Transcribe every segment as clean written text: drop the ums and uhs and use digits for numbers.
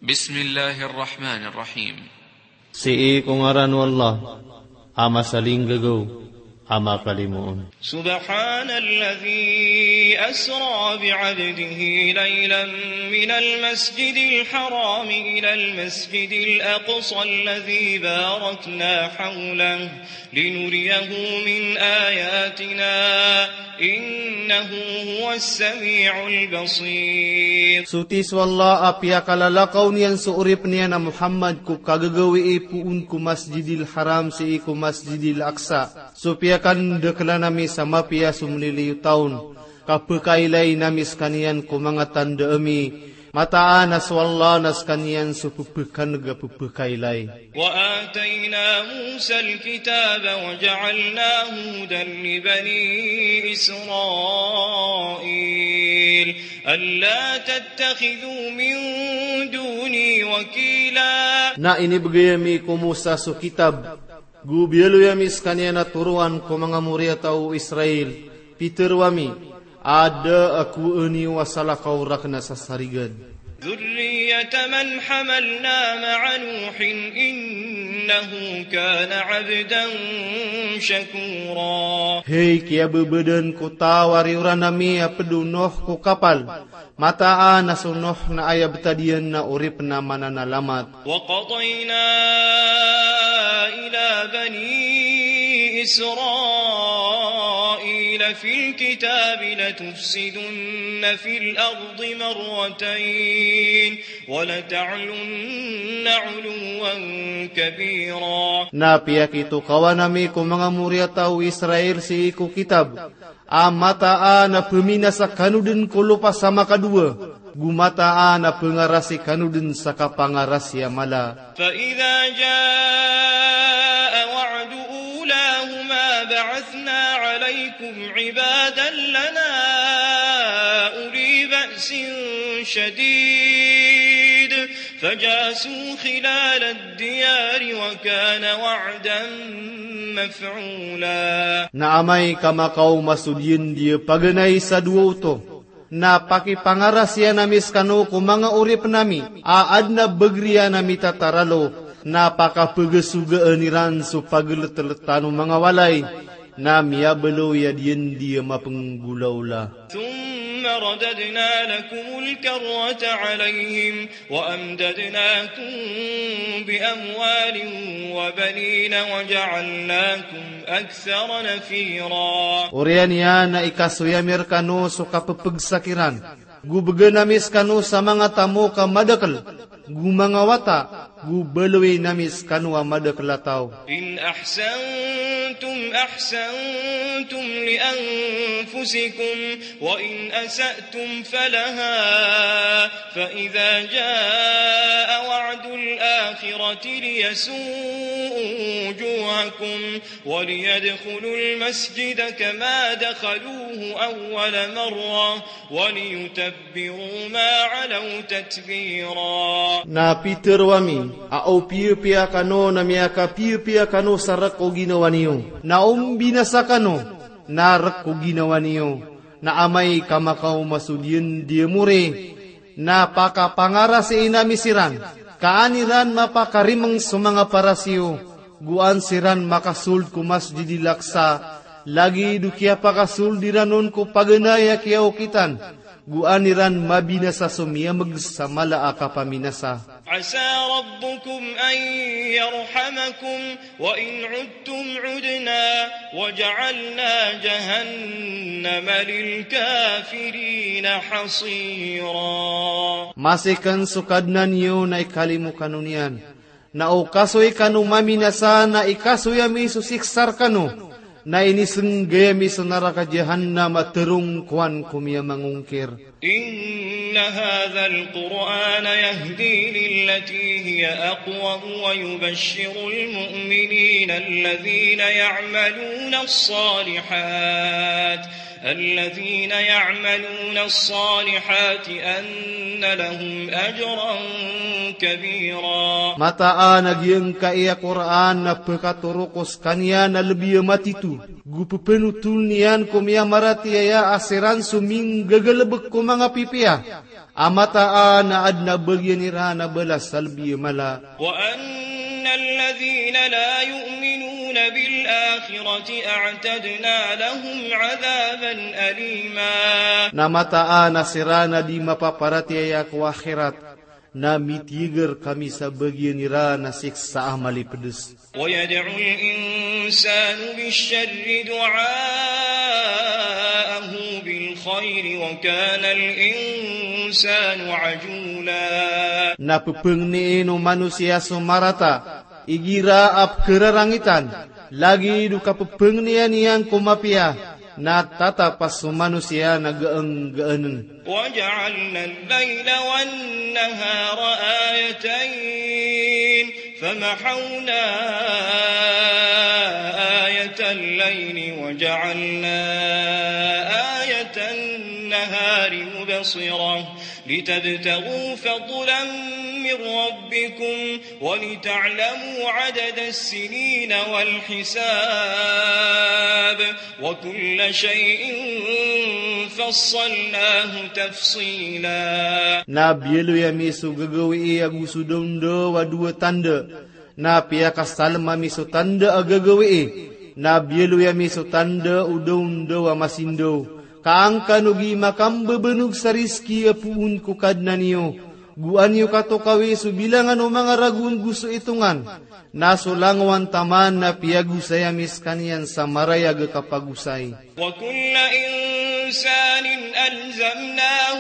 بسم الله الرحمن الرحيم. Si kung aran wallah, ama saling gagaw, ama kalimuon. سبحان الذي أسرى بعبده ليلا من المسجد الحرام إلى المسجد الأقصى الذي باركنا حوله لنريه من آياتنا إنه هو السميع البصير. Sutis wallah apia kalalakaw niyan suurip niya na Muhammad ku kagagawi ipuun ku Masjidil Haram si ku Masjidil Aqsa. Supia kan dekla nami sama pia sumliliyu taun. Kapakailay namis kanian ku mga tanda emi. Mataan nas wallah nas kanian supupukan gapupakailay. وآتينا موسى الكتاب وجعلناه هدى لبني إسرائيل ألا تتخذوا من دوني وكيلا. Na inibigayami ko Musa su kitab. Gubyalo yamis kanian na turuan ko mga muria tao Israel. Peter wami. Ada aku eni wasala kaurak na sa sarigad. ذرية من حملنا مع نوح إنه كان عبدا شكورا. Hei kia bebedan ku tawari ura nami apedunoh ku kapal. Mataan na sunoh na ayab tadian na urip na mananalamat. وقضينا إلى بني إسرائيل في الكتاب لتفسدن في الأرض مرتين ولتعلن علوا كبيرا. Napiyak ito kawanami ko mga muria tao Israel si iku kitab. Amataan na pemina sa kanudin ko lupa sama kadua. Gumataan na pengarasi kanudin sa kapangarasya mala. فإذا جاء وعد أولاهما بعثنا عليكم عبادا لنا أولي بأس شديد فجاسوا خلال الديار وكان وعدا مفعولا. Naamay kamakaw masudyin dia paganay sa duo to. Na pakipangarasya namis kanu ko mga urip nami. Aad na bagriya nami tataralo. Napakapagesugaan niran so pagleteletano mga walay. Na miyabalo yadien dia mapenggulaula. ثم رددنا لكم الكرة عليهم وأمددناكم بأموال وبنين وجعلناكم أكثر نفيرا. Orian yan na ikasuyamir kanu so kapapagsakiran. Gubaganamis kanu sa mga tamo ka madakal. Gumangawata. Gubaloy namis kanu a madakalataw. إن أحسنتم أحسنتم لأنفسكم وإن أسأتم فلها فإذا جاء وعد الآخرة ليسوءوا وجوهكم وليدخلوا المسجد كما دخلوه أول مرة وليتبروا ما علوا تتبيرا. Na Peter wami, au pia kano na miyaka pia kano sa rako ginawa niyo. Na binasa kano, na rako ginawa niyo. Na amay kamakaw masudyin dia mure. Na pakapangara si inamisiran. Kaaniran mapakarimang sumanga parasiyo. Guan siran makasuld ku Masjidil Aqsa. Lagi dukia pakasul diranon ko paganaya kiyaw kitan. Guaniran mabinasa sumiyamag sa malaa kapaminasa. عسى ربكم أن يرحمكم وإن عدتم عدنا وجعلنا جهنم للكافرين حصيرا. Masikan sukadnan niyo na ikalimu kanunian. Na o kasoy kanu maminasa na ikasoy ami susiksar kanu. Na iniseng gayami sa naraka jahannam at terung kuan kumya mangungkir. إن هذا القرآن يهدي للتي هي أقوم ويبشر المؤمنين الذين يعملون الصالحات أن لهم أجرا كبيرا. Mataan nagyang kaya Quran na pagkaturukos kanya na lebih matitu. Gupupenutul niyan kumya maratiaya asiran suming gagalabag ko mga pipiya. amataan na adna bagyan irana belas salbi mala. وأن الذين لا يؤمنون بالآخرة أعتدنا لهم عذابا أليما. Namataan na sirana di mapaparatiaya ku akhirat, na mitiger kami sa bagyan irana siksa amali pedes. ويدعو الإنسان بالشر دعاءه بالخير وكان الإنسان عجولا. Napupeng ni ino manusia sumarata, igira ap kerarangitan, lagi duka pupeng niya niyang kumapia, na tatapas manusia na gaeng-gaenen. وجعلنا الليل والنهار آيتين فمحونا آية الليل وجعلنا آية النهار مبصرة لتبتغوا فضلا من ربكم ولتعلموا عدد السنين والحساب وكل شيء فصلناه تفصيلا. Na bielu ya misu gagawi agusu dondo wa dua tanda, na pia kasal mamisu tanda agagawi, na bielu ya misu tanda udondo wa masindo, kaangka nugi makam bebenug sa rizki apuun kukadna niyo, guan yu katokawi subilangan o mga ragun gusto itungan, nasulangwan taman na piagusay amis kaniyan sa marayag kapagusay. وكل إنسان ألزمناه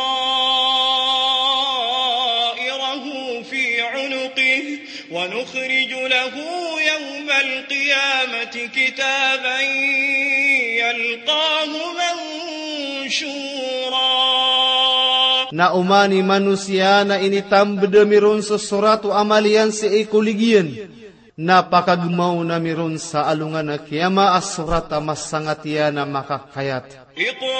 طائره في عنقه ونخرج له يوم القيامة كتابا يلقاه منشورا. Na umani manusia na initambeda miron sa suratu amalian sa ikuligian, na pakagmaw na miron sa alungan na kiyama as surata masangatiya na makakayat.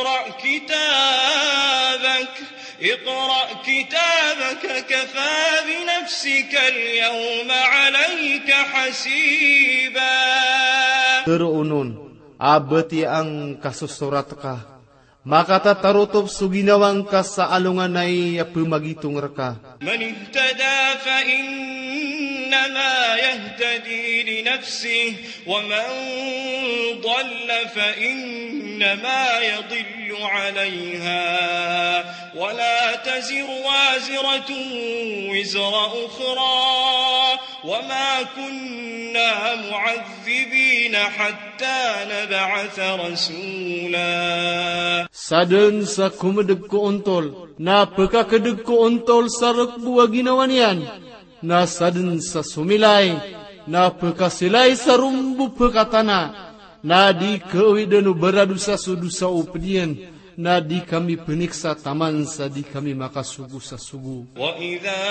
اقرأ كتابك كفى بنفسك اليوم عليك حسيبا. Teruunun, abati ang kasusurat ka, maka tatarutob suginawang ka sa alungan ay pumagitong raka. من اهتدى فإنما يهتدي لنفسه ومن ضل فإنما يضل عليها ولا تزر وازرة وزر أخرى وما كنا معذبين حتى نبعث رسولا. Sadun sa kumedeg ko ontol, na pagkakadeg ko ontol sa rakbuwa ginawan yan, na sadun sa sumilay, na pagkasilay sa rumbu pagkatana, na di kawidanu beradu sa sudu sa upedian, na di kami peniksa taman sa di kami makasugu sa sugu. وإذا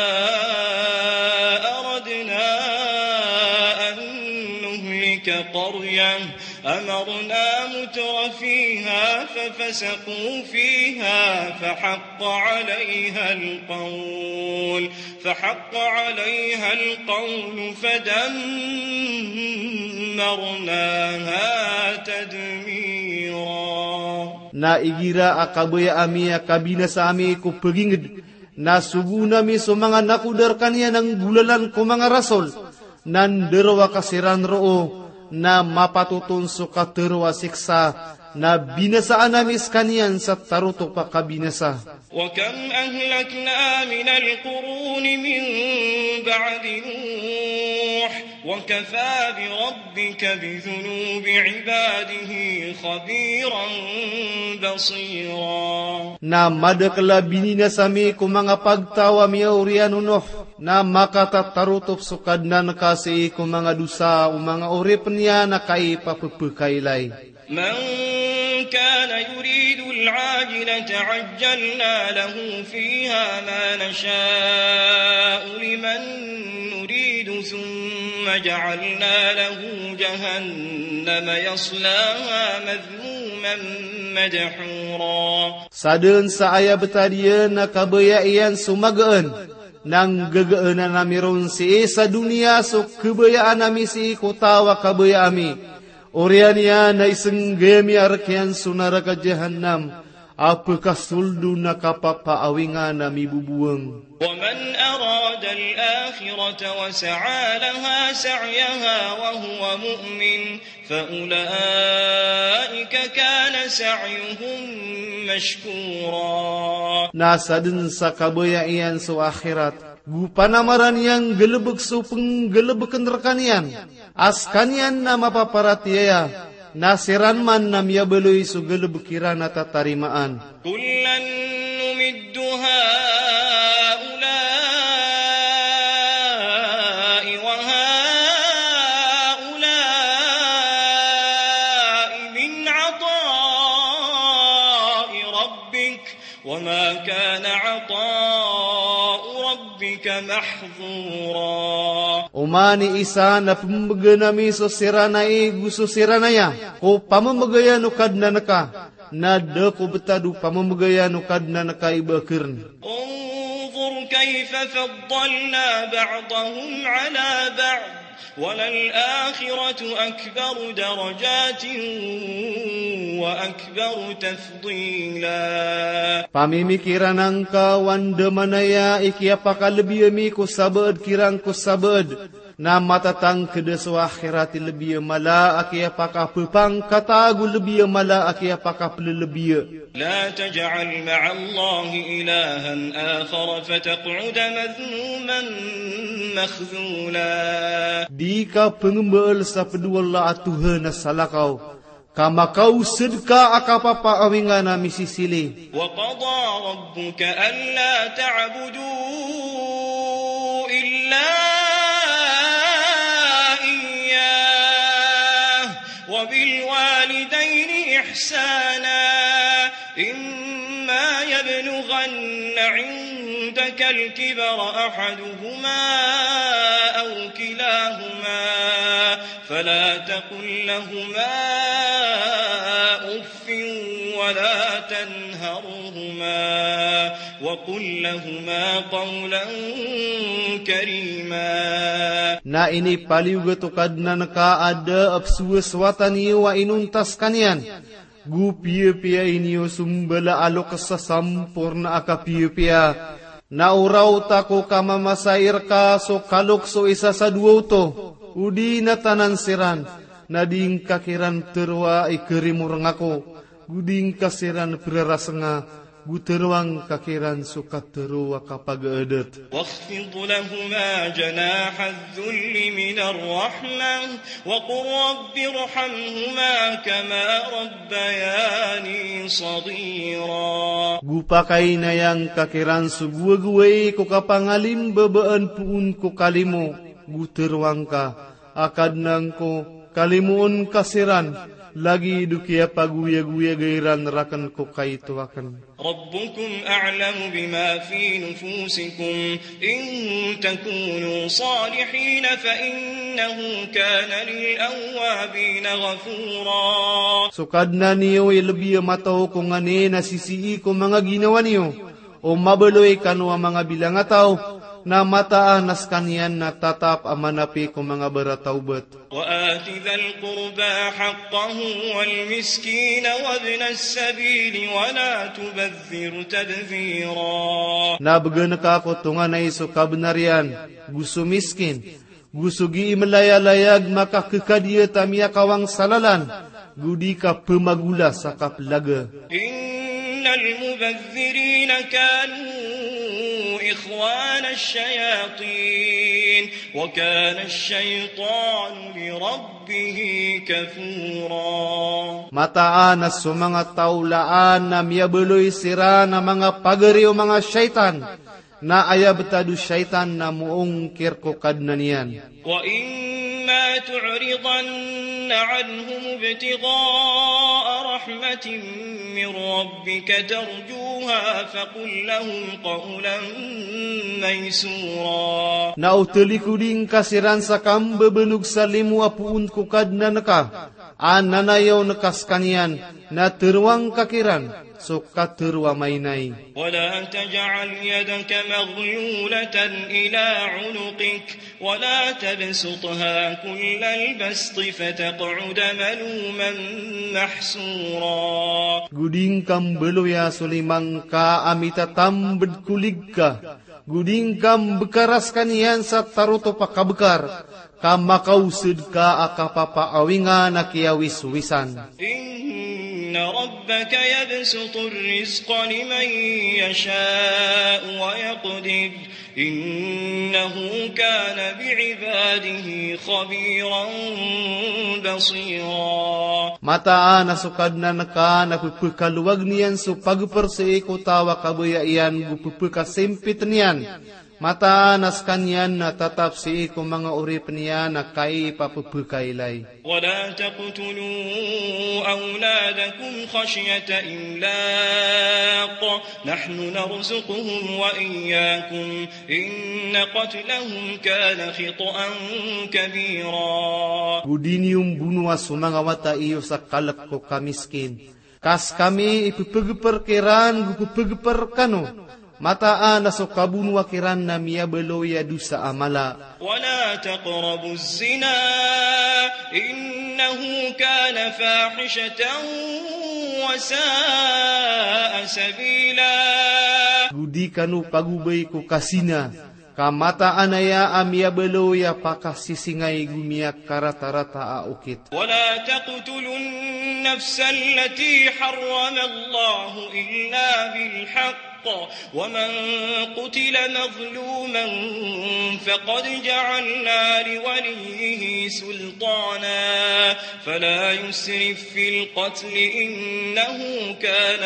أردنا أن نهلك قرية أمرنا متر فيها ففسقوا فيها فحق عليها القول فدمرناها تدميرا. Na igira akabaya ami akabina sa ami ko pagingid, na sugu nami so mga nakudar kaniya ng gulalan ko mga rasol, nanderwa kasiran roo, na mapatutun so katerwa siksa, na binasaan namis kaniyan sa tarutok pa kabinasa. وكم أهلكنا من القرون من بعد نوح وكفى بربك بذنوب عباده خبيرا بصيرا. Na madakla binina sami ko mga pagtawa miyauriano Nuh, na makatatarutop sukadnan kasi ko mga dusa o mga urip niya na kay papupakailay. من كان يريد العاجلة عجلنا له فيها ما نشاء لمن نريد ثم جعلنا له جهنم يصلاها مذموما مدحورا. Sadun sa aya betadian na kabayaan sumagaan, nang gagaanan namiron si sa dunia so kabayaan nami si kutawa kabayaan mi. Orian niya na isang gemi arkian sunara ka jahannam, apakah suldu na kapapaawingan na mibubueng. ومن أراد الآخرة وسعى لها سعيها وهو مؤمن فأولئك كان سعيهم مشكورا. Nasa din sa kabayaian so akhirat, gupanamaran yang gelebek so penggelebekan rekanian, askanian na mapaparatiaya, nasiran man na miyabeloy so gelebekiran at tatarimaan. كلا نمد وما كان عطاء ربك محظورا. Umani isa na pambaganami so siranay gusto siranaya, ko pamamagaya no kad na naka, na de ko betadu pamamagaya no kad na naka ibakirn. انظر كيف فضلنا بعضهم على بعض وللآخرة أكبر درجات وأكبر تفضيلا. Pamimikiran ang kawan demanaya ikiapaka lebih mi ku sabad kirang ku sabad na matatang kedeso akhirati lebih mala akiapaka pepang katagu lebih mala akiapaka lebih. لا تجعل مع الله إلها آخر فتقعد مذموما مخذولا. Dika pengembal sa peduala atuhan na salakaw, kama kau sedka akapapa awingan na misisili. وقضى ربك ألا تعبدوا إلا إياه وبالوالدين إحسانا إما يبلغن عندك الكبر أحدهما أو كلاهما فلا تقل لهما أف ولا تنهرهما وقل لهما قولا كريما. Na ini paliuga tukad na nakaada apsuwaswatan iyo wa inuntas kanian. Gupiya-piya inyo sumbala alok sa sampur na akapiya-piya. Nauraw tako kamamasair ka so kalok so isa sa duwaw to. Udi na tanan siran. Nading kakiran terwa ikerimurang ako. Guding kasiran peraras nga. Guterwang kakiran so katerwa kapag edet. واخفض لهما جناح الذل من الرحمة وقل رب ارحمهما كما ربياني صغيرا. Gupakay na yang kakiran so guwagway ko kapangalim babaan puun ko kalimo. Guterwang ka. Akad nang ko kalimuon kasiran. Lagi dukia paguya-guya gairan rakan ko kaito akan. ربكم أعلم بما في نفوسكم إن تكونوا صالحين فإنه كان للأوابين غفورا. Sukad na niyo ilbiya mataw kung ane nasisii ko mga ginawa niyo. O mabaloy kanu ang mga bilang ataw. Na mataan nas kanyan na tatap amanapi ko mga baratawbat. وآت ذا القربى حقه والمسكين وابن السبيل ولا تبذر تبذيرا. Nabagana ka ko tunga na iso kabnarian, gusto miskin, gusto gi imlaya-layag makakikadiya tamiya kawang salalan, gudi ka pemagula sa kaplaga. إن المبذرين كانوا إخوان الشياطين وكان الشيطان لربه كفورا. Mataan na sa mga taulaan na miyabuloy sira na mga pagari o mga syaitan, na ayabtadu syaitan na muong kirkukad na niyan. وإما تعرضن عنهم ابتغاء رحمة من ربك ترجوها فقل لهم قولا ميسورا. Nautulikuding kasiran sa kambabenug sa limu apuun kukad na naka, ananayaw nakas kanian, na terwang kakiran, so katerwa maynay. ولا تجعل يدك مغلولة إلى عنقك ولا تبسطها كل البسط فتقعد ملوما محسورا. Guding kam beloya sulimang ka amita tambed kuligka. Guding kam bekaraskan yan sa taruto pakabekar. Kam makausud ka akapapa awingan akiawiswisan. ربك يبسط الرزق لمن يشاء ويقدر إنه كان بعباده خبيرا بصيرا. Mataan nasukad na naka napupakaluwag niyan so pagperseiko tawa kabayaian gupupakasimpit niyan. Mataanas kanyan na tatap si iko mga urip niya na kay papupakailay. ولا تقتلوا أولادكم خشية إملاق نحن نرزقهم وإياكم إن قتلهم كان خطأ كبيرا. Gudinium bunwa sumangawata iyo sa kalak ko kamiskin. Kas kami ipupagperkiran gupupagperkano. Mataan na so kabunwa kiran na miya beloya dusa amala. ولا تقربوا الزنا إنه كان فاحشة وساء سبيلا. Gudi kanu pagubay ko kasina. Kamata anaya amia beloya pakasisingay gumiyak karata-rata aukit. ولا تقتلوا النفس التي حرم الله إلا بالحق ومن قتل مظلوما فقد جعلنا لوليه سلطانا فلا يسرف في القتل إنه كان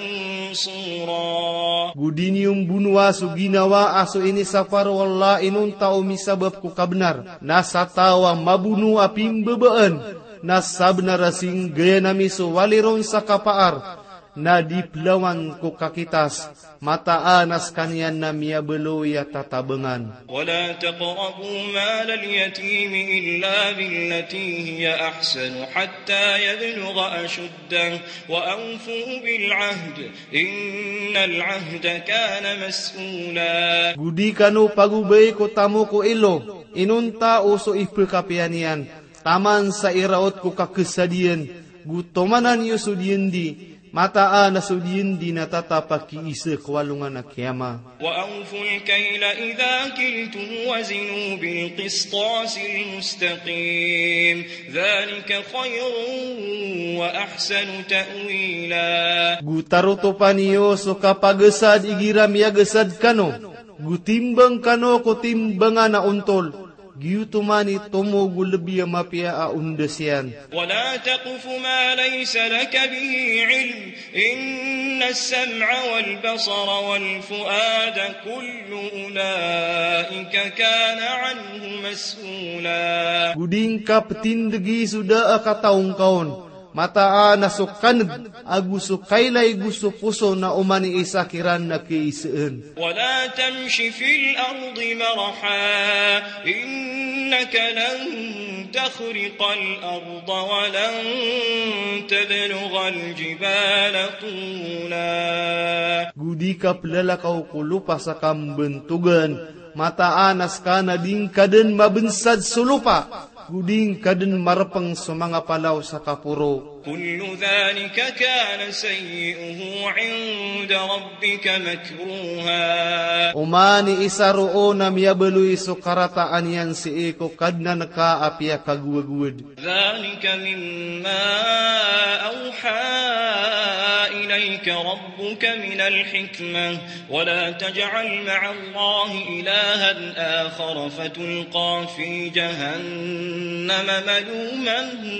منصورا. Gudinium bunwa so ginawa aso ini safar wala inun tao misabab ko kabnar. Nasa tawa mabunu apim bebaan. Nasab na rasing gaya nami so waliron sa kapaar. Na diplawan ko kakitas. Mataanas kanyan na miya beloya tatabengan. ولا تقربوا مال اليتيم إلا بالتي هي أحسن حتى يبلغ أشده وأوفوا بالعهد إن العهد كان مسؤولا. Gudi kanu pagubay ko tamo ko ilo. Inunta uso ipakapianian. Taman sa iraot ko kakesadian. Gutomanan yu sudiendi. Mataan na sudiendi na tatapaki isa kwalungan na kiyama. وأوفوا الكيل إذا كلتم وزنوا بالقسطاس المستقيم ذلك خير وأحسن تأويلا. Gutaruto paniyo so kapagesad igiram ya gesad kano. Gutimbang kano ko timbangan na untol. Giyutumani tomo gulabiya mapia aundasyan. ولا تقف ما ليس لك به علم إن السمع والبصر والفؤاد كل أولئك كان عنه مسؤولا. Guding kaptindegi sudah akataong kaon. Mataan na sukanag aguso kailay gusto puso na umani isakiran na kiisaan. ولا تمش في الأرض مرحا إنك لن تخرق الأرض ولن تبلغ الجبال طولا. Gudi kaplalakaw kulupa sa kambentugan. Mataanas ka na ding kaden mabensad sulupa. Guding kaden marapang sa mga palaw sa kapuro. كل ذلك كان سيئه عند ربك مكروها. Umani isaro na miyabeluy so karataan yan si iko kadna nakaapya kaguwagwad. ذلك مما أوحى إليك ربك من الحكمة ولا تجعل مع الله إلها آخر فتلقى في جهنم ملوما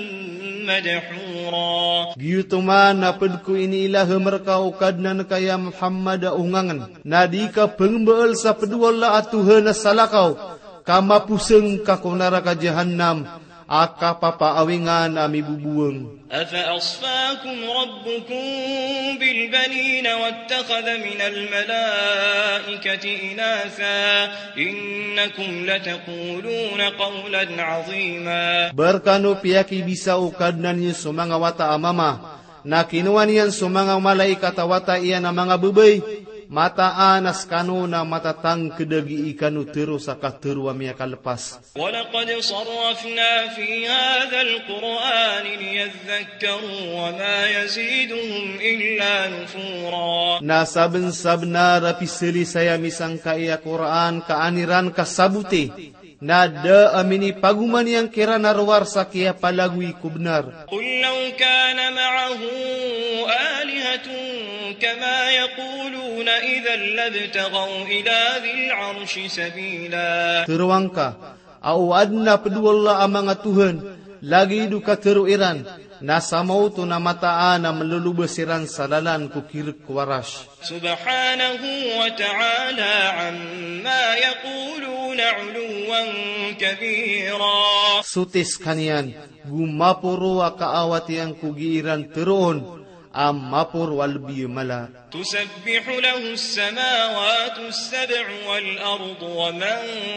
madhura. Giyutuman na padko iniilah merka ukad na kaya Muhammad ungangan. Nadika pengbeal sa peduala atuhan na salakaw. Kamapuseng kakunara ka jahannam. Aka papaawingan ami bubuang. أفأصفاكم ربكم بالبنين واتخذ من الملائكة إناثا إنكم لتقولون قولا عظيما. Berkano piyaki bisa ukad na niyo sumanga wata amama. Na kinuha niyan sumanga malaikat wata iyan ang mga bubay. mata anas kanu na matatang kedagi ikanu terus aka teru ami aka lepas. وَلَقَدْ صَرَّفْنَا فِي هَذَا الْقُرْآنِ لِيَذَّكَّرُوا وَمَا يَزِيدُهُمْ إِلَّا نُفُورًا. Na saben-sabna rapisili saya misang kaya Quran kaaniran kasabute. Na da amini paguman yang kira narwar sakia palagui kubnar. قُلْ لَوْ كَانَ مَعَهُ آلِهَةٌ كَمَا يَقُولُونَ إِذًا لَابْتَغَوْا إِلَى ذِي الْعَرْشِ سَبِيلًا. Teruangka, au adna pedualla amanga Tuhan, lagi duka teruiran, nasa mau tu na mataan na melulu besiran salalan ku kirik kuarash. سبحانه وتعالى عما يقولون علوا كبيرا. Sutis kanian, gumapuro akaawat yang kugiiran teruon, amapur walbi mala. تسبح له السماوات السبع والأرض ومن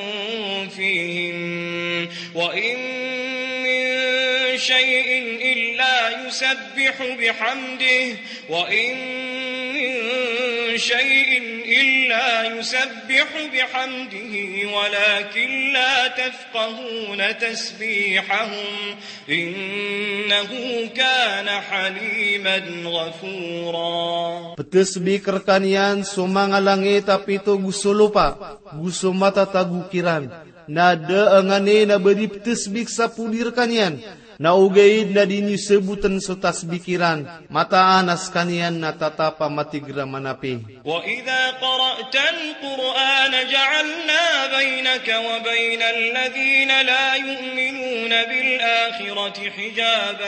فيهن وإن من شيء إلا يسبح بحمده وإن من شيء إلا يسبح بحمده ولكن لا تفقهون تسبيحهم إنه كان حليما غفورا. Petesbik rekanian sumanga langit tapi to gusto lupa, gusto mata tagukiran. Nada angane na beri petesbik sa pudir kanian. Na ugaid na dini sebutan so tasbikiran. Mata anas kanian na tatapa matigra manapi. وَإِذَا قَرَأْتَ الْقُرْآنَ جَعَلْنَا بَيْنَكَ وَبَيْنَ الَّذِينَ لَا يُؤْمِنُونَ بِالْآخِرَةِ حِجَابًا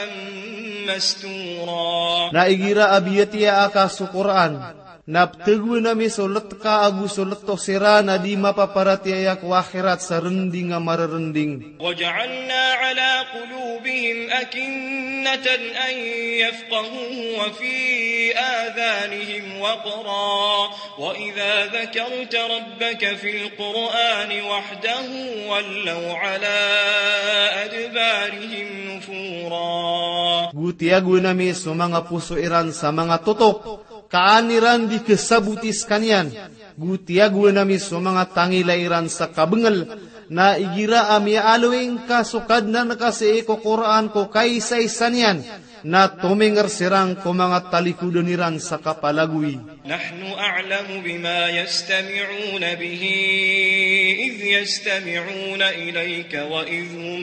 مَسْتُورًا. Na igira abiyatia aka su Quran. Naptegu nami solet ka agu solet to sirana di mapaparatiayak wakhirat sa rending nga mararending. وَجَعَلْنَا عَلَى قُلُوبِهِمْ أَكِنَّةً أَن يَفْقَهُوهُ وَفِي آذَانِهِمْ وَقْرًا وَإِذَا ذَكَرْتَ رَبَّكَ فِي الْقُرْآنِ وَحْدَهُ وَلَّوْا عَلَى أَدْبَارِهِمْ نُفُورًا. Gutiagu nami so mga puso iran sa mga tutok. Kaaniran di kesabutis kanian. Gutiagu nami so mga tangilairan sa kabengal. Na igira ami aluing kasukad na nakasi ko Quran ko kaisay sanian. Na tumingar sirang ko mga talikudaniran sa kapalagui. نحن أعلم بما يستمعون به إذ يستمعون إليك وإذ هم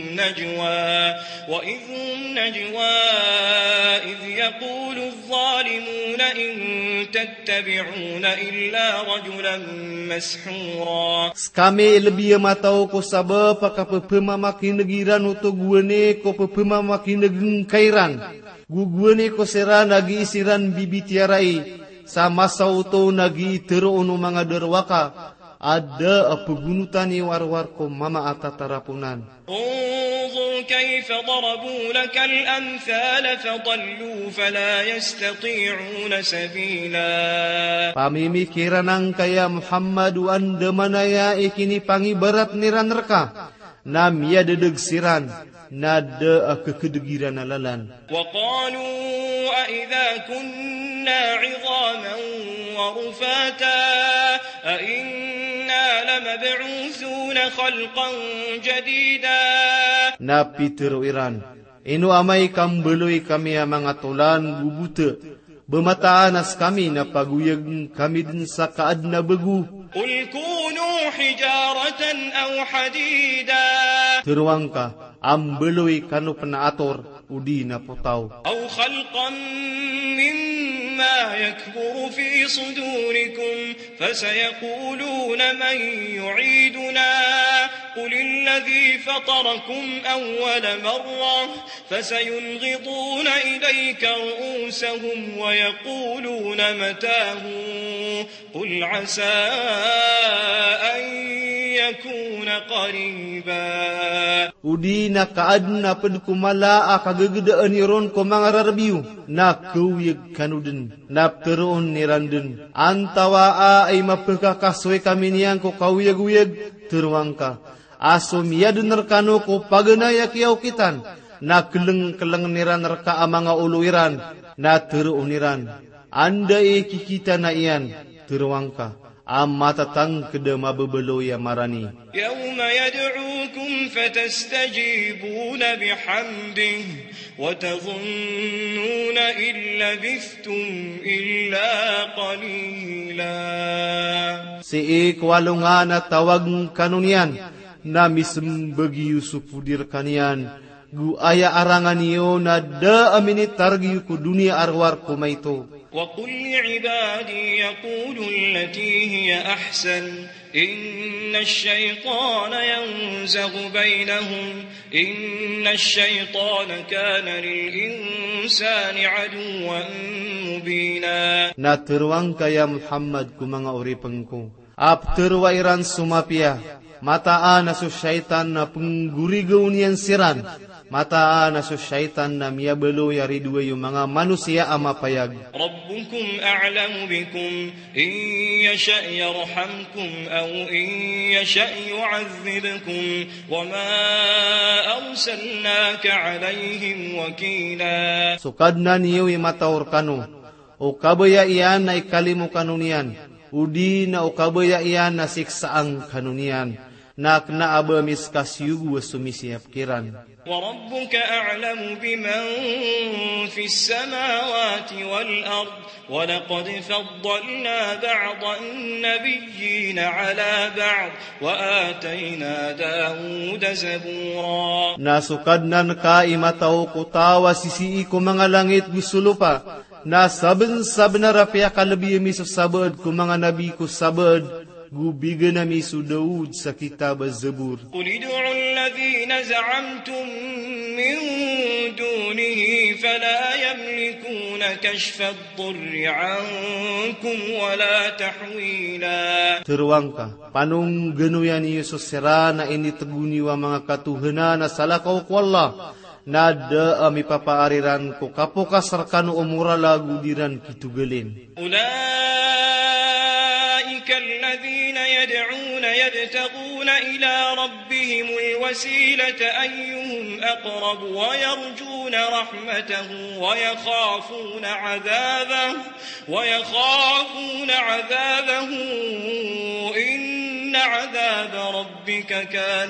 نجوى إذ يقول الظالمون إن تتبعون إلا رجلا مسحورا. Kami lebih matau ko sabab pakapapamamakin nagiran uto guwane ko papamamakin nagngkairan. Guguane ko sira nag-iisiran bibitiaray. Sa masaw to nag-iitero no mga derwaka. Ada apagunutan ni warwar ko mama atatarapunan. انظر كيف ضربوا لك الأمثال فضلوا فلا يستطيعون سبيلا. Pamimikiran ang kaya Muhammad anda manaya ikini pangibarat niran reka. Namya dedegsiran. Nada kekedegiran alalan. وقالوا أئذا كنا عظاما ورفاتا أئنا لمبعوثون خلقا جديدا. Napi teruiran. Inu amay kambeloy kami mga tulan bubute. Bemataanas kami na paguyag kami din sa kaad na bagu. قل كونوا حجارة أو حديدا. Teruang ka, ambeloy kanu penaator, udi na putaw. أو خلقا مما يكبر في صدوركم فسيقولون من يعيدنا قل الذي فطركم أول مرة فسينغضون إليك رؤوسهم ويقولون متاه قل عسى أن يكون قريبا. Udi na kaad na padkumala akagagdaan iron ko mga rarbiyo na kawiyag kanudin na peroon nirandin. Antawa ay mapagkakasoy kami niyang ko kawiyag-wiyag teruang ka. Aso miyadun narkano ko paganayak yaw kitan na keleng-keleng niran narka ang mga uluiran na teroon niran. Anda kikita na iyan teruangka matatang keda mabebelo ya marani. Yawma yad'ukum fatastajibuna bihamdihi wa tadhunnuna illa bithtum illa qalila. Si kwalungan at tawag kanunian na misembagi supudir kanian gu aya arangan niyo na da aminitar giyu ku dunia arwar kumaito. وَقُلْ لِعِبَادِي يَقُولُوا الَّتِي هِيَ أَحْسَنُ إِنَّ الشَّيْطَانَ يَنزَغُ بَيْنَهُمْ إِنَّ الشَّيْطَانَ كَانَ لِلْإِنسَانِ عَدُوًّا مُبِينًا. Na teruang kaya Muhammad ku mga uripengku. Ap terwairan sumapia. Mataan na su syaitan na penggurigaw niyan siran. Mataan na su syaitan na miyabelo yari dua yung mga manusia amapayag. Rabbukum a'lamu bikum in yasha' yarhamkum aw in yasha' yu'adhibkum wa ma arsalnaka 'alayhim wakila. Sukad na niyo imataur kanu o kabaya iyan na ikalimu kanunian udi na o kabaya iyan na siksaang kanunian nak na abamis kasyugu sumisiap kiran. وَرَبُّكَ أَعْلَمُ بِمَنْ فِي السَّمَاوَاتِ وَالْأَرْضِ وَلَقَدْ فَضَّلْنَا بَعْضَ النَّبِيِّينَ عَلَى بَعْضٍ وَآتَيْنَا دَاوُودَ زَبُورًا. Nasukad nan ka imataw kutawa sisi ko mga langit gusulupa na saben-saben rapya kalabi mi sabad ko mga nabi ko sabad gubigan nami su Daud sa kitab az-Zabur. Qul ud'u alladhina za'amtum min dunihi fala yamlikuna kashfa ad-durri 'ankum wala tahwila. Teruangka panung genuyan Yesus sira na ini teguni wa mga katuhanan na salakaw ko Allah nada ami papaariran ko kapokas rakano umura lagu diran kitugelin. الذين يدعون يبتغون إلى ربهم الوسيلة أيهم أقرب ويرجون رحمته ويخافون عذابه إن عذاب ربك كان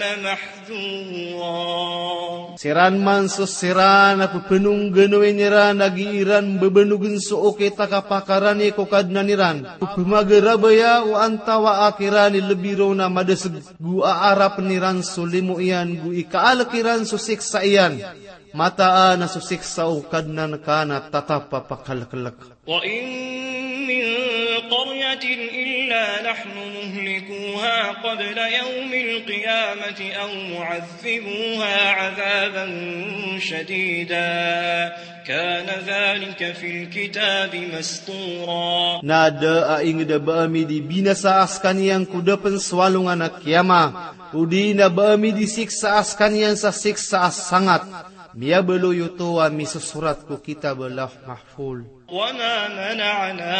محذورا. Siran man siran aku penung genuin niran nagiiran bebenugun suoke takapakarani kokadnaniran pemagerabaya wa antawa akirani lebiro na madaseg gu aarap niran sulimu iyan gu ikaalakiran susiksa iyan mataan na susiksa ukadnan kana tatapa pakalkalak. Wa in min qaryatin illa nahnu muhlikuha qabla yawmil qiyamati aw mu'adhibuha 'adhaban shadida kana dhalika fil kitabi mastura. Nada aing da baami di binasa askan yang kuda penswalungan na kiama udi na baami di siksa askan yang sa siksa sangat miya belo yuto wa misusurat ku kitab Allah mahful. وَمَا مَنَعَنَا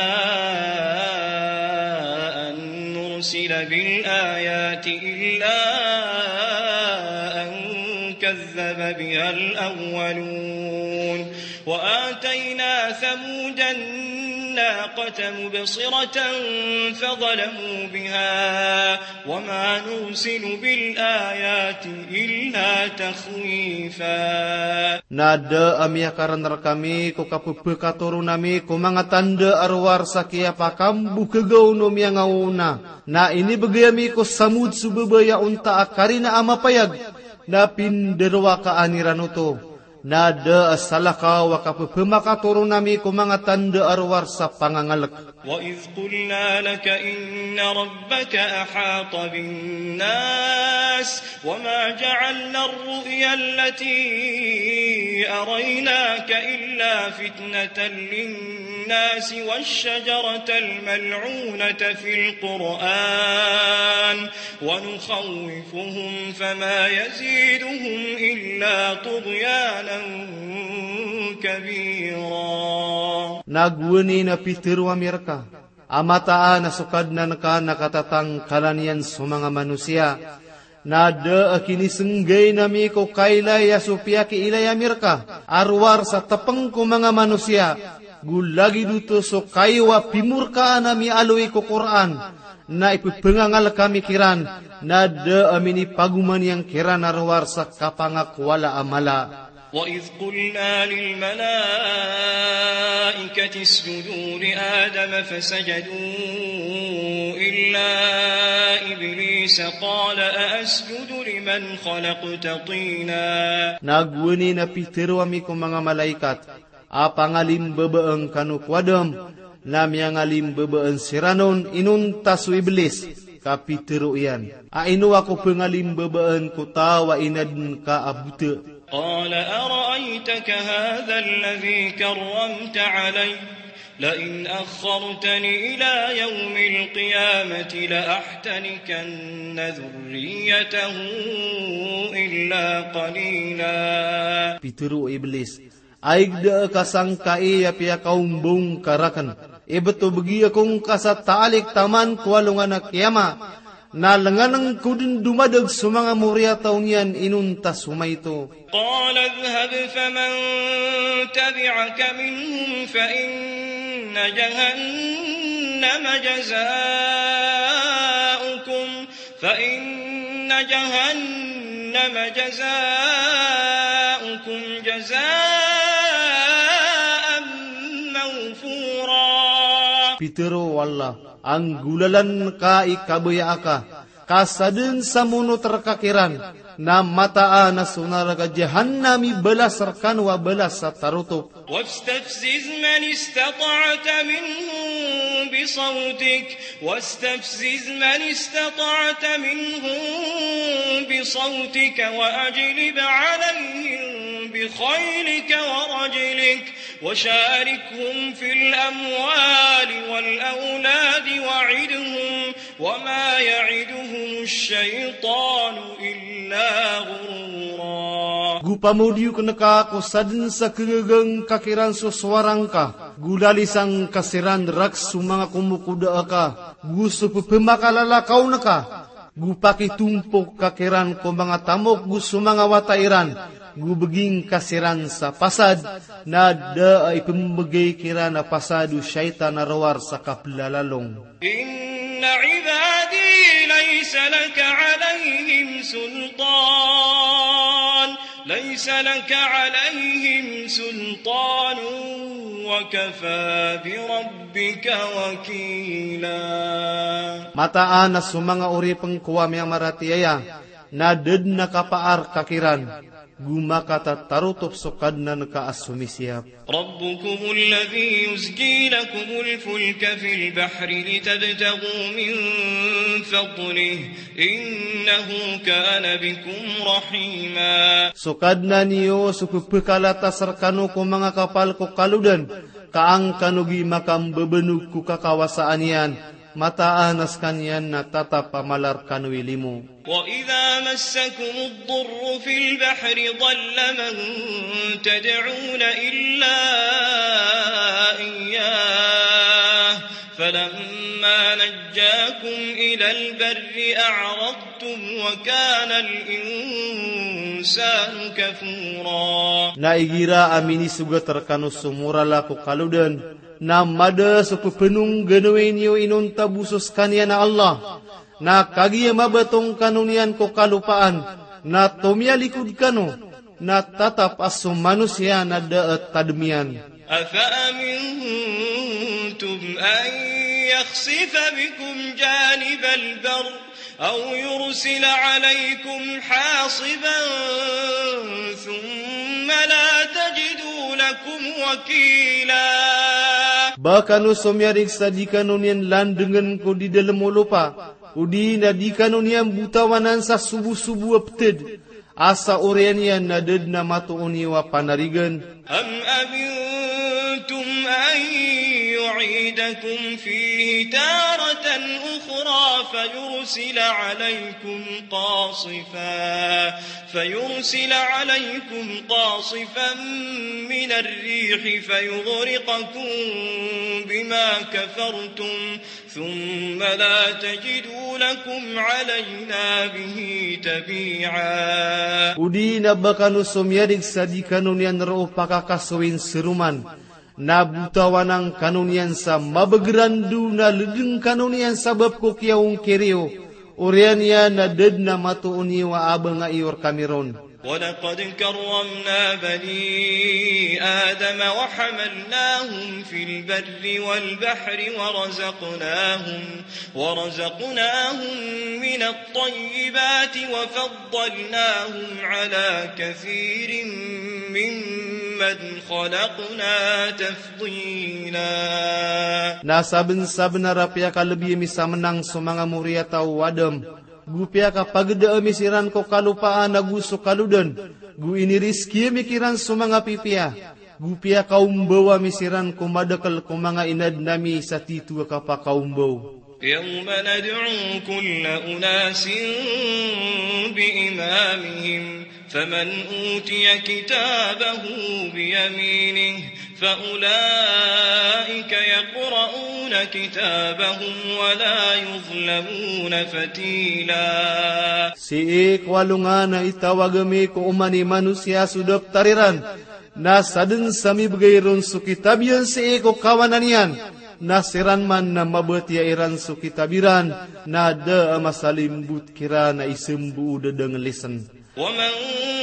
أَن نُرْسِلَ بِالْآيَاتِ إِلَّا أَن كَذَّبَ بِهَا الْأَوَّلُونَ وَآتَيْنَا ثَمُودَ النَّاقَةَ مُبْصِرَةً فَظَلَمُوا بِهَا وَمَا نُرْسِلُ بِالْآيَاتِ إِلَّا تَخْوِيفًا. Nada amiakaran kami ko kapupekatoro nami ko mga tanda arwar sa kaya pakambu kagaw no miya ngauna na ini bagayami ko samud subabaya unta akarina amapayag na pinderwa ka aniranoto. Nada asalaka wa kapupekatoro nami ko mga tanda arwar sa pangangalak. وَإِذْ قُلْنَا لَكَ إِنَّ رَبَّكَ أَحَاطَ بِالنَّاسِ وَمَا جَعَلْنَا الرُّؤْيَا الَّتِي أَرَيْنَاكَ إِلَّا فِتْنَةً لِلنَّاسِ وَالشَّجَرَةَ الْمَلْعُونَةَ فِي الْقُرْآنِ وَنُخَوِّفُهُمْ فَمَا يَزِيدُهُمْ إِلَّا طُغْيَانًا كَبِيرًا. Nagwani na pitiro Amerika amataan na sukad na nakatatang kalanian sa mga manusia nada akinisenggay nami ko kailay asupya ki ilay Amerika arwar sa tapang ko mga manusia Gulagi duto so kaywa pimurka nami aloi ko Quran. Na ipipengangal kami kiran. Na de amini paguman yang kiran arwar sa kapangak wala amala. وَإِذْ قُلْنَا لِلْمَلَائِكَةِ اسْجُدُوا لِآدَمَ فَسَجَدُوا إِلَّا إِبْلِيسَ قَالَ أَأَسْجُدُ لِمَنْ خَلَقْتَ طِينًا. Nagwani na pitero ami ko mga malaikat. Apangalim bebeeng kanu kwadam. Namyang alim bebeeng siranon inuntasu iblis. Kapitero iyan. Ainu ako pengalim bebeeng kutawa inadun ka abute. قال أرأيتك هذا الذي كرمت علي لئن أخرتني إلى يوم القيامة لأحتنكن ذريته إلا قليلا. Pitero iblis. Aigda kasangka iya pia kaum bung karakan. Ibeto begi akong kasatalik taman kualungan na kiyama. Na lenganang kudin dumadag sa mga murya taunian inuntas sumaito. قال اذهب فمن تبعك منهم فإن جهنم جزاؤكم جزاء موفورا. Pitero wallah, ang gulalan ka ikabaya ka, kasadun sa muno terkakiran, na mataan na sunaraga jahannami belas serkan wa belas sa tarutup. واستفزز من استطعت منهم بصوتك وأجلب عليهم بخيلك ورجلك وشاركهم في الأموال والأولاد وعدهم وما يعدهم الشيطان إلا غرورا. Gupamudiu kenaka ko sadin sa kegegeng kakiran susuarang ka. Gulalisang kasiran raks sumanga kumukuda ka. Gusto pemakalala kau naka. Gupaki tumpok kakiran ko mga tamok gusto mga watairan. Gubeging kasiran sa pasad. Na da ay pembegay kira na pasadu syaitan narawar sa kaplalalong. Inna ibadi laysa laka alayhim sultan. ليس لك عليهم سلطان وكفى بربك وكيلا. Mataan na sumanga uri pengkuam yang maratiaya na ded na kapaar kakiran gumakata tarutup sukadna naka asumisiap. ربكم الذي يزجي لكم الفلك في البحر لتبتغوا من فضله إنه كان بكم رحيما. Sukadna niyo supupukalata sarkano ko mga kapal ko kaludan kaang kanugi makam bebenug ku kakawasaan yan. Mataanas kanyan na tatap pamalar kanuilimu. وَإِذَا مَسَّكُمُ الضُّرُّ فِي الْبَحْرِ ضَلَّ مَن تَدْعُونَ إِلَّا إِيَّاهُ فَلَمَّا نَجَّاكُمْ إِلَى الْبَرِّ أَعْرَضْتُمْ وَكَانَ الْإِنسَانُ كَفُورًا. Naigira amini suga terkanu sumurala ko kaludan. Na mada supupenung genuin yu inunta busus kanian na Allah. Na kagiya mabatong kanunian ko kalupaan. Na tomia likud kanu. Na tatap asum manusia na daat tadmian. أَفَأَمِنْتُمْ أَنْ يَخْسِفَ بِكُمْ جَانِبَ الْبَرِّ أَوْ يُرْسِلَ عَلَيْكُمْ حَاصِبًا ثُمَّ لَا تَجِدُوا لَكُمْ وَكِيلًا. Bahkan usomyarik sadi kanunian landengan ko di dalam lupa. Udi na di kanunian butawanan sa subuh-subuh apted. Asa orianian na ded na matuuni wa panarigan. Am amintum an yu'idakum fihi taratan ukhra فيرسل عليكم قاصفا من الريح فيغرقكم بما كفرتم ثم لا تجدوا لكم علينا به تبيعا. Udi na bakanu somyarig sa di kanunian rao pakakasawin seruman. na butawanang kanunian sa mabagerandu na ledeng kanunian sabab ko kiyaong kiriyo, urian ya na ded na matuuni wa abang nga iyor kamiron. ولقد كرمنا بني آدم وحملناهم في البر والبحر ورزقناهم من الطيبات وفضلناهم على كثير ممن خلقنا تفضيلا. Nasaben-saben rapia ka lebih misa menang sumanga muria tau wadam. Gu pia ka pagda misiran ko kalupaan na gusto kaluden. Gu ini rizki mikiran sumanga pipia. Gu pia kaumbawa misiran ko madakal ko mga inad nami sa titu ka pa kaumbaw. يوم ندعو كل أناس بإمامهم فمن أوتي كتابه بيمينه فأولئك يقرؤون كتابهم ولا يظلمون فتيلا. Siik walungan na itawagami ko umani manusia sudap tariran. Nasadun sami bagayron su kitabian siik ko kawananian. Nasiran man na mabati iran su kitabiran na da masalimbut kira na isembu dadang listen. ومن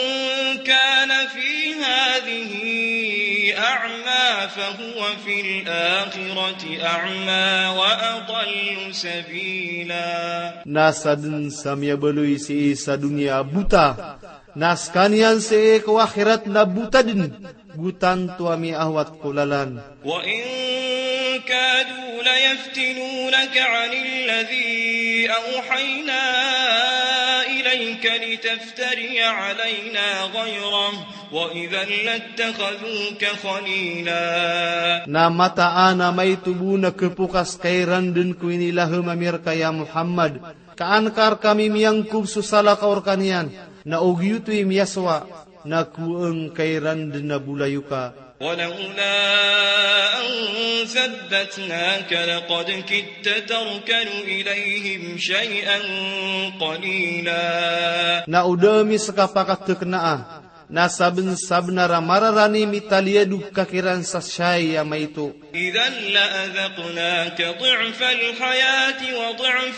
كان في هذه أعمى فهو في الآخرة أعمى وأضل سبيلا. Nasadun samya beluy si sa dunia buta. Naskanian si ko akhirat na buta din. Butan tuami ahwat kulalan. وإن كادوا ليفتنونك عن الذي أوحينا إليك لتفتري علينا غيره وإذا لاتخذوك خليلا. Na mataan na may tubo na kepukas kairan din ko inilah mamir kaya Muhammad. Kaankar kami miyang kubso sala kaor kanian. Na ugyutoy miyaswa na kueng kairan din na bulayuka. ولولا أن ثبتناك لقد كدت تركن إليهم شيئا قليلا. Na udami sakapakat teknaa. Na saben-saben na ramararani mitaliaduh kakiran sa siyay ama ito. إذا لأذقناك ضعف الحياة وضعف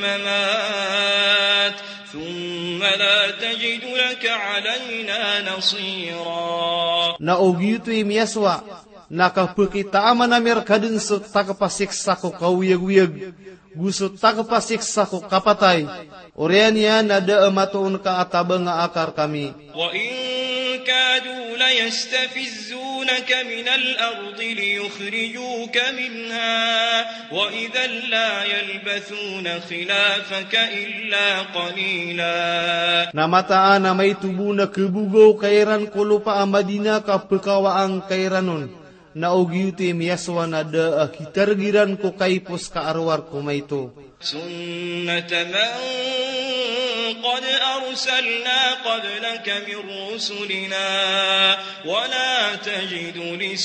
الممات ثم لا تجد لك علينا نصيرا. Na ugyuto imiyaswa. Nakapakita aman amir kadin sa takapasiksa ko kawiyag-wiyag. Gusto takapasiksa ko kapatay. Orian yan na daamatoon ka atabang nga akar kami. وإن كادوا ليستفزونك من الأرض ليخرجوك منها وإذا لا يلبثون خلافك إلا قليلا. Namataan na may tubo na kebugaw kairan ko lupa ang Madina kapakawaang kairanon. Na ugyuto imiyaswa na da kitargiran ko kaipos ka arwar ko may ito. سنة من قد أرسلنا قبلك من رسلنا ولا تجد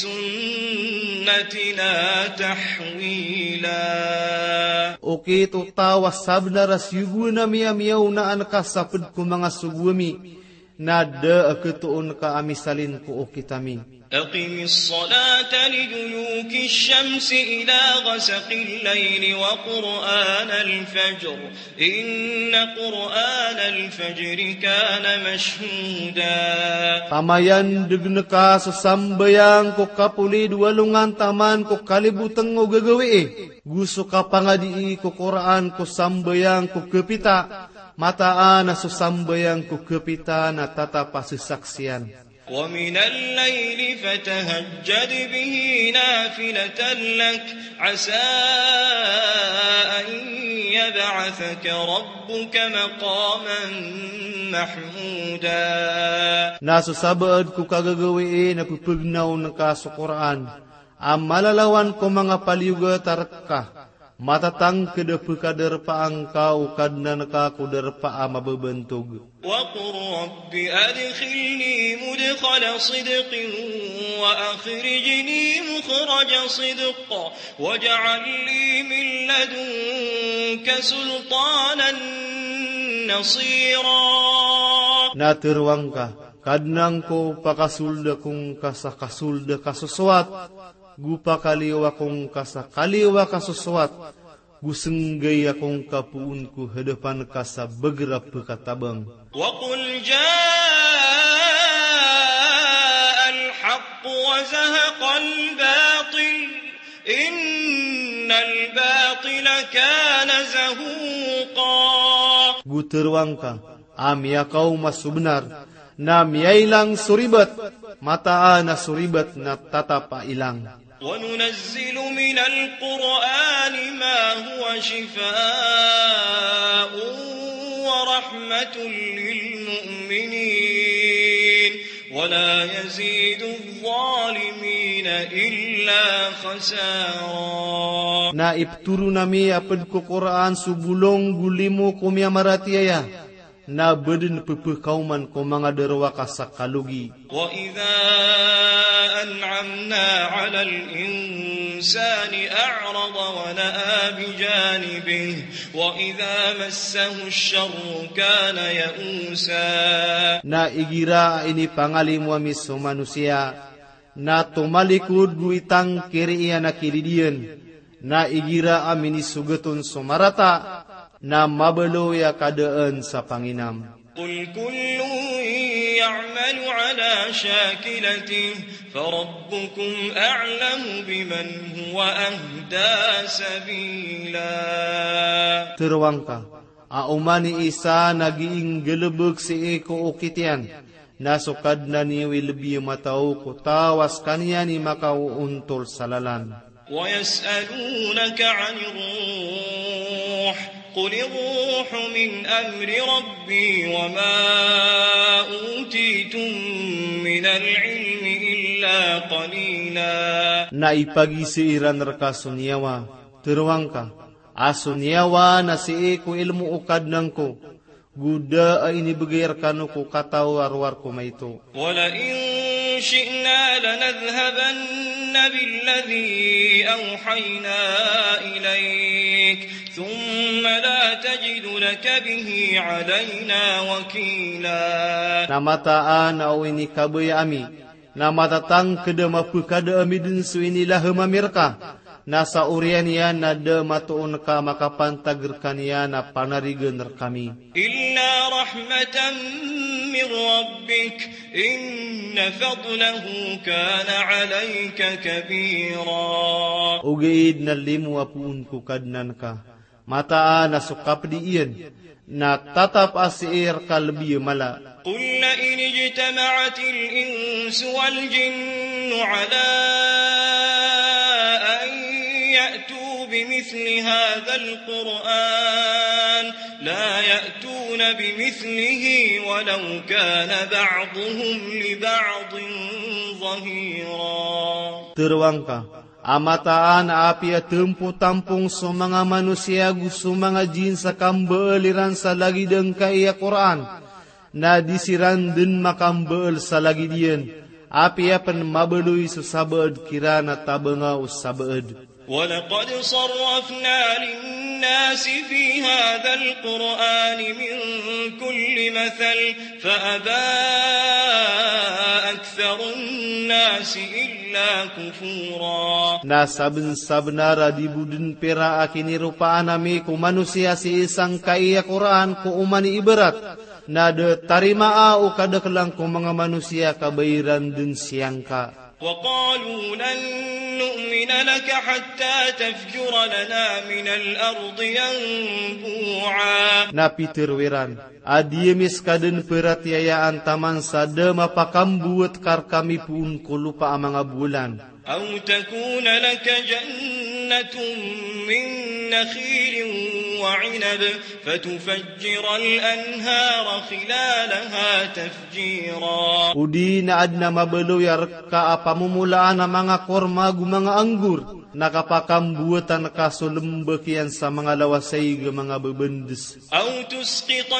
لسنتنا تحويلا. Okay, tutawas sabna rasyugo na miyaw na anakasapid ko mga sugwami na da ketuon ka amisalin ko o kitami. أقم الصلاة لدلوك الشمس إلى غسق الليل وقرآن الفجر إن قرآن الفجر كان مشهودا. Tamayan degne ka sasambayang ko kapulid walungan taman ko kalibutang o gagawi. Gusto ka pangadi ko Quran ko sambayang ko kepita. Mataan na susambayang ko kepita na tatapasisaksiyan. ومن الليل فتهجد به نافلة لك عسى أن يبعثك ربك مقاما محمودا. Nasusabad ko kagagawiin na pupugnaw ng kaso Quran. Ang malalawan ko mga paliuga tarat matatang kedepukadar pa ang kau kadna nakakudar pa mababentog. وقل رب أدخلني مدخل صدق وأخرجني مخرج صدق واجعل لي من لدنك سلطانا نصيرا. Natirwang ka, kadnang ko pakasulda kung kasakasulda kasuswat, gupa kaliwa kong kasakaliwa kasusuat, gusenggay akong kapuun ku hadapan kasa begerap katabang. وقل جاء الحق وزهق الباطل إن الباطل كان زهوقا. Guterwang ka, amya kau masu benar, na miyailang suribat, mataan na suribat na tatapa ilang. وننزل من القرآن ما هو شفاء ورحمة للمؤمنين ولا يزيد الظالمين إلا خسارا. Na ipturu nami apad ko Quran subulong gulimu kumya maratiaya, na beden pepekauman ko mga derwa kasakalugi. وإذا أنعمنا على الإنسان أعرض ونأى بجانبه وإذا مسه الشر كان يئوسا. Na igira ini pangalimu amis manusia, na tumalikod guitang kiri iya na kiridian, na igira amini sugetun sumarata, na mabalo ya kadaan sa panginam. قل كل يعمل على شاكلته فربكم أعلم بمن هو أهدى سبيلا. Terwang ka, aumani isa nagiing gelebeg si eko ukitian, nasukad na niwi lebih matau ko tawas kanya ni makauuntol salalan. ويسألونك عن الروح قل الروح من أمر ربي وما أوتيتم من العلم إلا قليلا. Na ipagi si iran raka sunyawa, terwang ka, asunyawa na si eko ilmu ukad nang ko, guda ay inibigayar kanu ko kataw arwar ko maito. ولئن شئنا لنذهبن بالذي أوحينا إليك ثم لا تجد لك به علينا وكيلا. Namataan au ini kabay ami, namatatang kedama pukada ami din su inilah mamirka, nasa urian yan na de matuon ka makapantagirkan yan na panarigan kami. إلا رحمة من ربك إن فضله كان عليك كبيرا. Ugaid na limu apun kukadnan ka, mataan na sukap diiyan, na tatap asiir ka lebih mala. قل لئن اجتمعت الإنس والجن على أن يأتوا بمثل هذا القرآن لا يأتون بمثله ولو كان بعضهم لبعض ظهيرا. Terwang ka, amataan api at tempo tampung sa mga manusia gusto mga jin sa kambaaliran sa lagi ng kaya Quran, na disiran din makambaal sa lagi diyan, api apan mabaluy sa sabad kirana tabangaw sabad. ولقد صرفنا للناس في هذا القرآن من كل مثل فأبى أكثر الناس إلا كفورا. Nasaben-sabenara di budin pera akini rupaan nami ku manusia si isang kaya Quran ku umani ibarat, na de tarimaa o kada kelang ku mga manusia kabayiran din siyang ka. وقالوا لن نؤمن لك حتى تفجر لنا من الأرض ينبوعا. Napi terwiran, adiemis kaden peratiayaan taman sadema pakambuat kar kami pun kulupa ang mga bulan. أو تكون لك جنة من نخيل وعنب فتفجر الأنهار خلالها تفجيرا. Udi na adna mabaluyar ka apamumulaan ng mga korma mga anggur, nakapakambuatan kasulumbakian sa mga lawasay ng mga bebendes. أو تسقط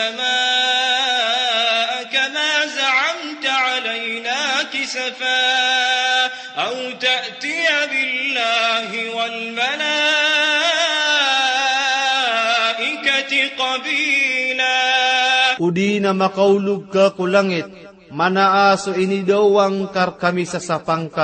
السماء كما زعمت علينا كسفا أو تأتي بالله والملائكة قبيلا. Udi na makaulog ka ku langit, manaaso ini dawang kar kami sa sapangkat,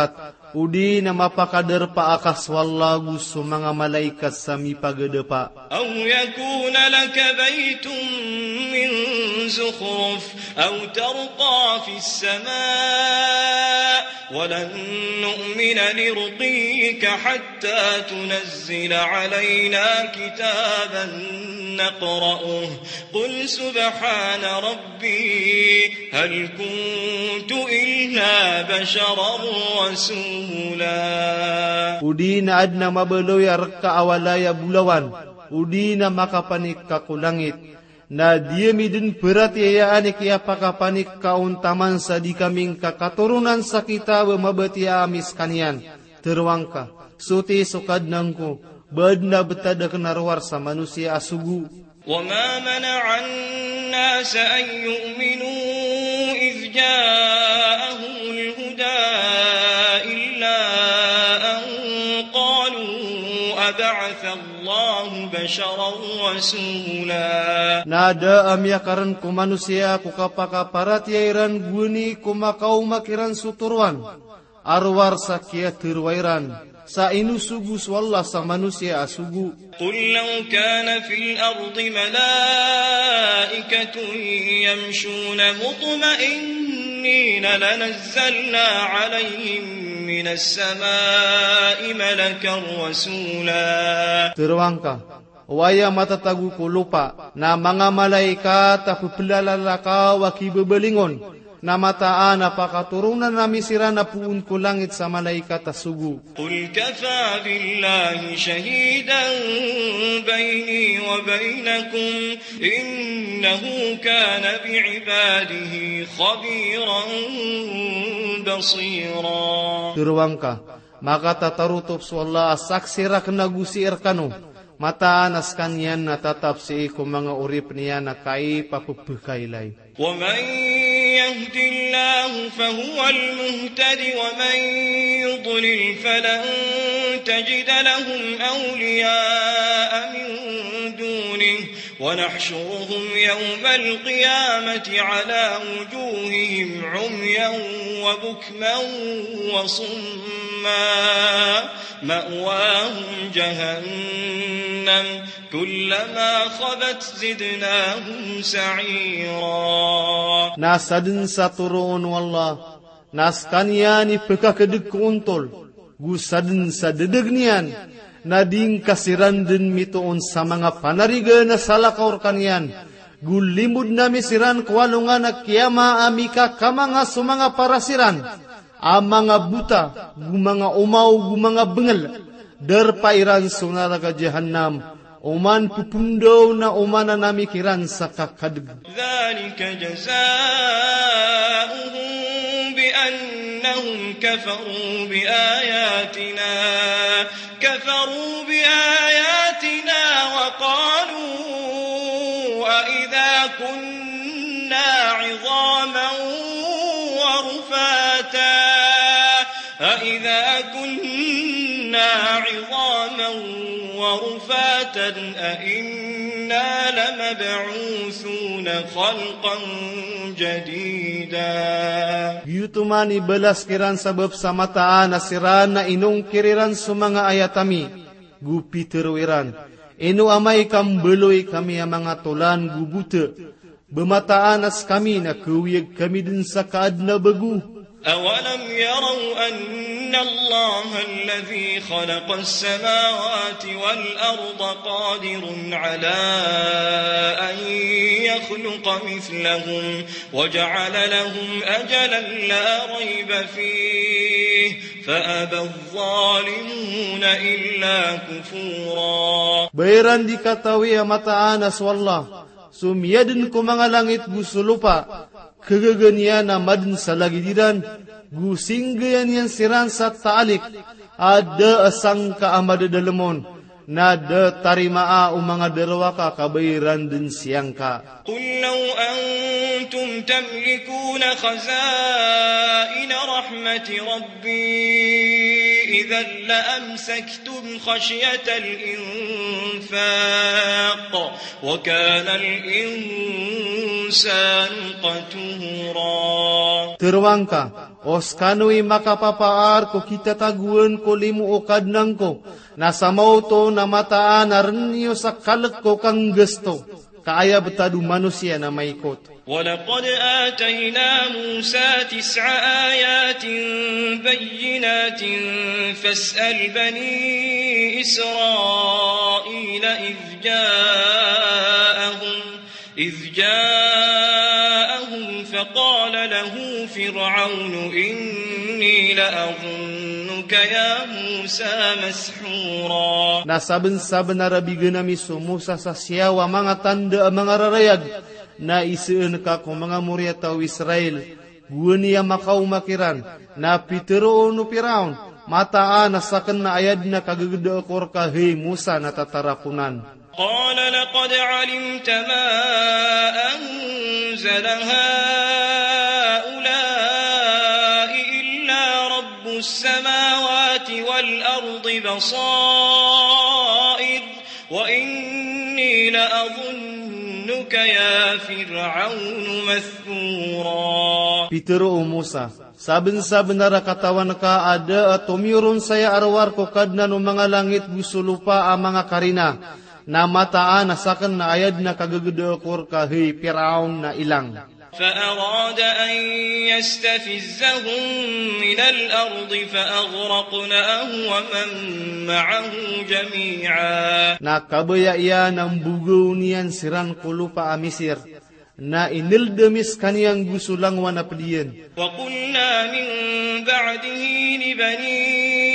udi na mapakaderpa akas wallagu sa mga malaikat sa mipagedepa. أو يكون لك بيت من زخرف أو ترقى في السماء ولن نؤمن لرقيك حتى تنزل علينا كتابا نقرأه قل سبحان ربي هل كنت إلا بشرا رسولا. Udi na adna mabeloy arka awalaya bulawan, udi na makapanik ka kulangit, na diami din peratiayaan ikia pakapanik kauntaman sa di kaming kakaturunan sa kita mabati amis kanian. Terwang ka, suti sukad nangko, bad na betada kenarwar sa manusia asugu. وما منع الناس أن يؤمنوا إذ جاءهم الهدى إلا أن قالوا أبعث الله بشرا رسولا. Nada amyakaran ku manusia ku kapakaparatiairan guni kumakau makiran suturwan arwar sa kia terwairan sa inusugus wallah sa manusia asugu. قل لو كان في الأرض ملائكة يمشون مطمئنين لنزلنا عليهم من السماء ملكا رسولا. Terwangka, waya matatagu ko lupa na mga malaikat apupilalaka wakibebelingon na mataan napakaturunan nami sira na puun ko langit sa malaikat asugu. قل كفى بالله شهيدا بيني وبينكم إنه كان بعباده خبيرا بصيرا. Terwangka, maka tatarutob sa Allah saksirak na gusir kano, mataan as kanyan na tatap si iku mga urip niya na kai papupakailay. ومن يهد الله فهو المهتد ومن يضلل فلن تجد لهم أولياء من دونه ونحشرهم يوم القيامة على وجوههم عميا وبكما وصما مأواهم جهنم كلما خبت زدناهم سعيرا. Nasadin sa turoon wallah, nas kanyani pekakadeg kuuntol, gusadin sa dedeg niyan, nading kasiran din mitoon sa mga panariga na salakaor kanyan, gulimud na misiran kwalungan na kiyama amika kamanga sumanga parasiran, mga buta, gumanga umaw, gumanga bengal, derpairan sunaraga jahannam, Oman pupundaw na umana namikiran sa kakadeg. ذلك جزاؤهم بأنهم كفروا بآياتنا وقالوا أإذا كنا عظاما ورفاتا أئنا لمبعوثون خلقا جديدا. Yutumani belas kiran sabab samataan asiran na inong kiriran sa mga ayatami, gupi terwiran. Ino amay kambeloy kami ang mga tulan gubute, bemataan as kami na kuwiyag kami din sa kaad na bagu. أولم يروا أن الله الذي خلق السماوات والأرض قادر على أن يخلق مثلهم وجعل لهم أجلا لا ريب فيه فأبى الظالمون إلا كفورا. Bayaran dikatawi mataan as wallah, sumiyadin ko mga langit gusulupa, kagaganyan na madin sa lagidiran, gusinggayan yan siran sa taalik, ada asang kaamadadalamon, na da tarimaa o mga dalawa ka kabayiran din siyang ka. قل لو أنتم تملكون خزائن رحمة ربي إذا لأمسكتم خشية الإنفاق وكان الإنسان قتورا. Terwangka, os kanui makapapaar ko kita taguan ko limu o kadnang ko, nasa mauto na mataan na renyo sa kalak ko kang gusto, kaaya betadu manusia na maikot. ولقد آتينا موسى 9 آيات بينات فاسأل بني إسرائيل إذ جاءهم فقال له فرعون إني لأظنك يا موسى مسحورا. Nasaben-saben narabigan nami Musa sa siyawa mga tanda mga rarayag na iseen ka kung mga murya tao Israel, guwan niya makaumakiran, na pitero no Firaun, mataan na sakan na ayad na kagagda akor ka, hey Musa, natatarapunan. قال لقد علمت ما أنزل هؤلاء إلا رب السماوات والأرض بصائر وإني لأظنك يا فرعون مثبورا. Pitero o Musa, saben-saben nara katawan ka ada at tumirun saya arwar ko kadna no mga langit gusulupa ang mga karina, na mataan na sakan na ayad na kagagda akor ka, hey Firaun na ilang. فأراد أن يستفزهم من الأرض فأغرقناه ومن معه جميعا. Nakabaya iyan ang bugaw niyan siran kulupa amisir, na inildemis kaniyang gusulang wanapdiyan. وقلنا من بعده لبني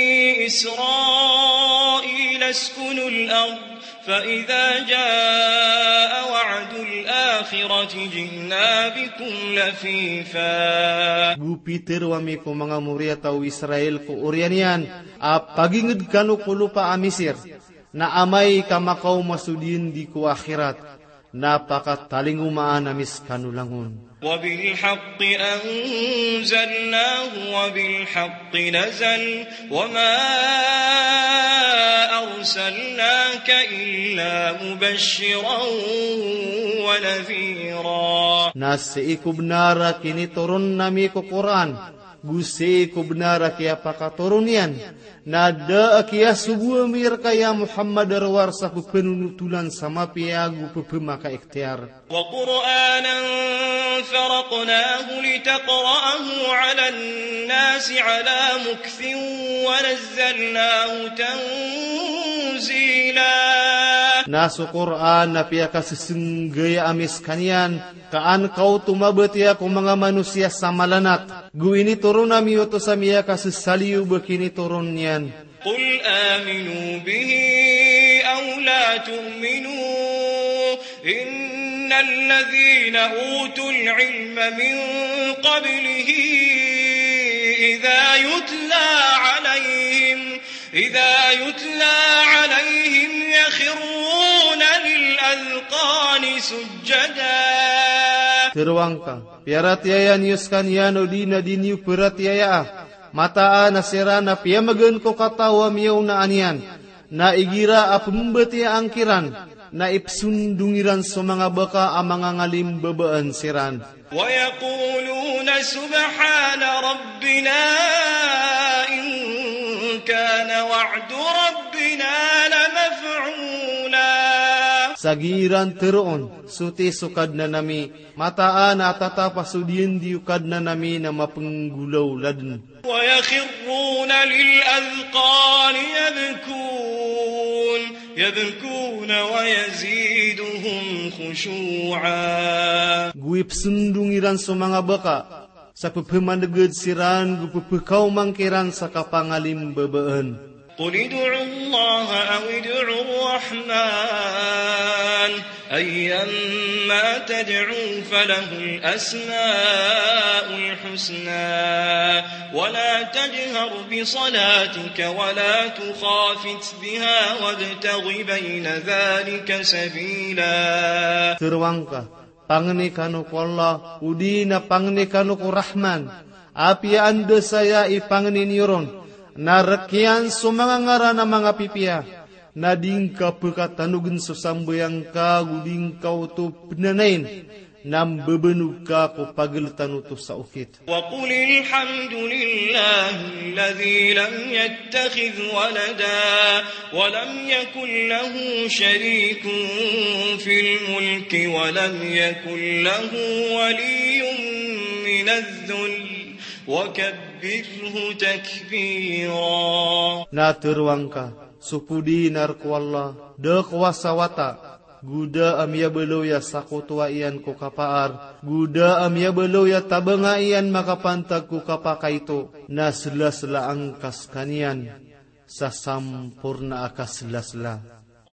إسرائيل اسكنوا الأرض فإذا جاء وعد الآخرة جئنا بكم لفيفا. Gupiter wami ko mga murya tao Israel ko urian yan, pagingid kanu kulupa amisir, na amay kamakaw masudin di ko akhirat, napakataling umaan amis kanulangon. وبالحق أنزلناه وبالحق نزل وما أرسلناك إلا مبشرا ونذيرا. Nasi ikubnara kini turun nami ko Quran, gusi ikubnara kaya pakaturun yan, nada kaya subuh mir kaya Muhammad arwar sa penunutulan sama piagu pepemaka ikhtiar. وقرآنا فرقناه لتقرأه على الناس على مكث ونزلناه تنزيلا. Nasu Quran na piya kasisenggaya amis kanyan, kaan kau tumabati ako mga manusia sa malanat. Guini turun nami uto sa miya kasisaliw bakini turun niyan. قل آمنوا به أو لا تؤمنوا إن الذين أوتوا العلم من قبله إذا يتلى عليهم يخرون للأذقان سجدا. Terwangka, piaratiayan yuskan yan o di na diniw piratiaya, mataan na sira na piyamagan ko katawa miyaw na aniyan, na igira apambati angkiran, na ipsundungiran sa mga baka ang mga ngalim babaan siran. ويقولون سبحان ربنا إن كان وعد ربنا لمفعولا. Sagiran teroon, suti sukad na nami, mataan at tatapasudin di ukad na nami na mapenggulaw laden. ويخرون للأذقان يبكون ويزيدهم خشوعا. Guip sundungiran sa mga baka, sa pepemandagad siran, gupepekaw mangkiran sa kapangalim babaan. قل ادعوا الله أو ادعوا الرحمن أيما تدعوا فله الأسماء الحسنى ولا تجهر بصلاتك ولا تخافت بها وابتغ بين ذلك سبيلا. Terwangka, pangni kanu ko Allah, udina pangni kanu ko Rahman, api anda saya ipangni niron, narakyan sumanga ngara na mga pipiya, na ding ka pagkatanugan sa sambayang ka, uding ka uto pinanain, nam bebenuka ko pagelutan utus sa ukit. وقل الحمد لله الذي لم يتخذ ولدا ولم يكن له شريك في الملك ولم يكن له ولي من الذل وكبره تكبيرا. Na terwangka supudi narku Allah de kuasa wata guda amya belo ya sakutua ian ko kapaar guda amya belo ya tabenga ian makapantag ko kapakaito na sela-sela angkas kanian sa sampurna akas sela-sela.